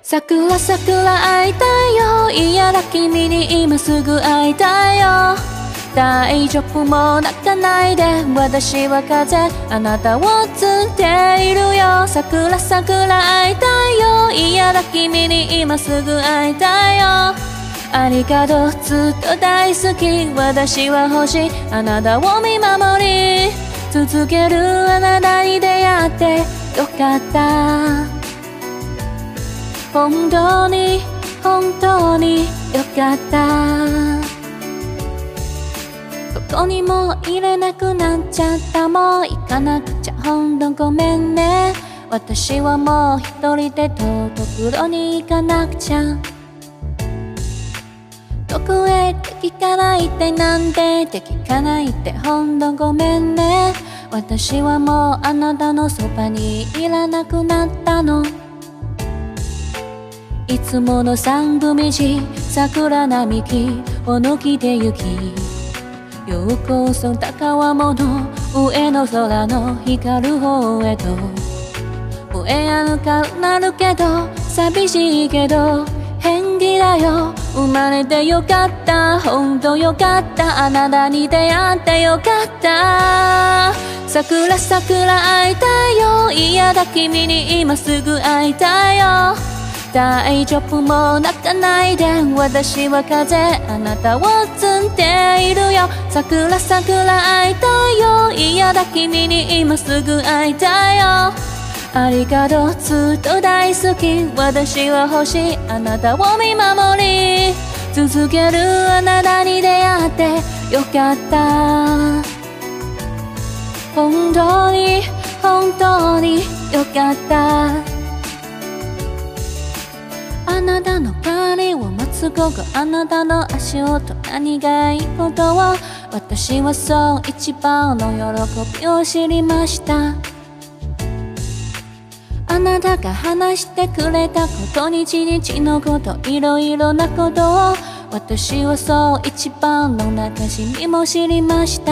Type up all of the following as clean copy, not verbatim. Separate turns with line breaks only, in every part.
桜桜会いたいよ、嫌だ君に今すぐ会いたいよ。大丈夫もう泣かないで、私は風、あなたをつっているよ。桜桜会いたいよ、嫌だ君に今すぐ会いたいよ。ありがとうずっと大好き、私は欲しいあなたを見守り続けるあなたに出会ってよかった。本当に本当によかった。ここにも入れなくなっちゃった、もう行かなくちゃほんとごめんね。私はもう一人でところに行かなくちゃ。どこへって聞かないで、なんでって聞かないでほんとごめんね。私はもうあなたのそばにいらなくなったの。いつもの三分道、桜並木を抜きで行き、ようこそ高輪の上の空の光る方へと。燃え上がるなるけど寂しいけど変気だよ。生まれてよかった、ほんとよかった、あなたに出会ってよかった。桜桜会いたいよ、嫌だ君に今すぐ会いたいよ。大丈夫もう泣かないで、私は風、あなたをつっているよ。桜桜会いたいよ、嫌だ君に今すぐ会いたいよ。ありがとうずっと大好き、私は欲しいあなたを見守り続けるあなたに出会ってよかった。本当に本当によかった。あなたの帰りを待つ午後、あなたの足音何がいいことを、私はそう一番の喜びを知りました。あなたが話してくれたこと日々のこといろいろなことを、私はそう一番の中しみも知りました。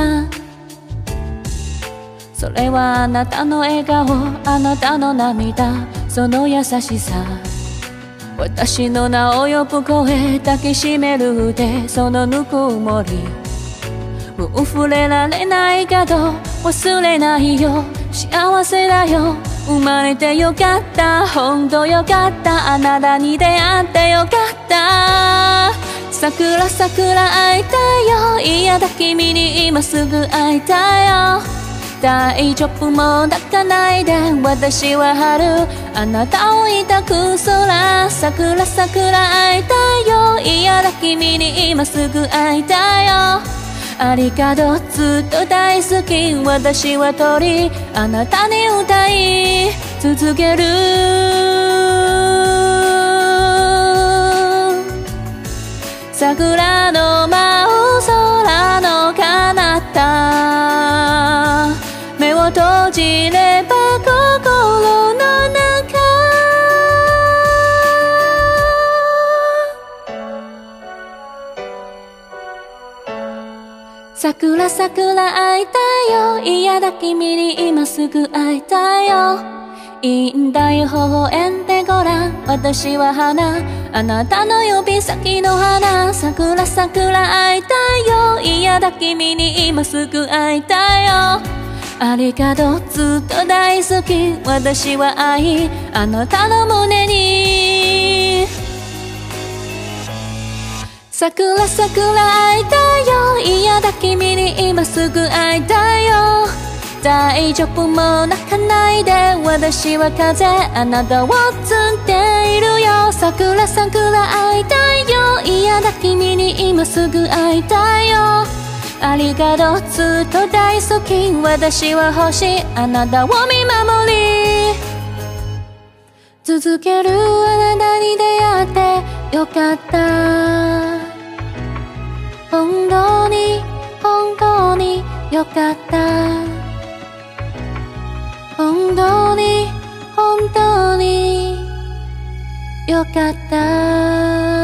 それはあなたの笑顔、あなたの涙、その優しさ、私の名を呼ぶ声、抱きしめる腕、そのぬくもり。もう触れられないけど忘れないよ、幸せだよ。生まれてよかった、ほんとよかった、あなたに出会ってよかった。桜桜会いたいよ、嫌だ君に今すぐ会いたいよ。大丈夫もう泣かないで、私は春、あなたを抱く空。桜桜会いたいよ、嫌だ君に今すぐ会いたいよ。ありがとうずっと大好き、私は鳥、あなたに歌い続ける。桜の舞う空の彼方、目を閉じれば心の中。桜桜会いたいよ、嫌だ君に今すぐ会いたいよ。いいんだよ微笑んでごらん、私は花、あなたの指先の花。桜桜会いたいよ、嫌だ君に今すぐ会いたいよ。ありがとうずっと大好き、私は愛、あなたの胸に。桜桜会いたいよ、嫌だ君に今すぐ会いたいよ。大丈夫もう泣かないで、私は風、あなたをつっているよ。桜桜会いたいよ、嫌だ君に今すぐ会いたいよ。ありがとうずっと大好き、私は欲しいあなたを見守り続けるあなたに出会ってよかった。本当に本当によかった。本当に本当によかった。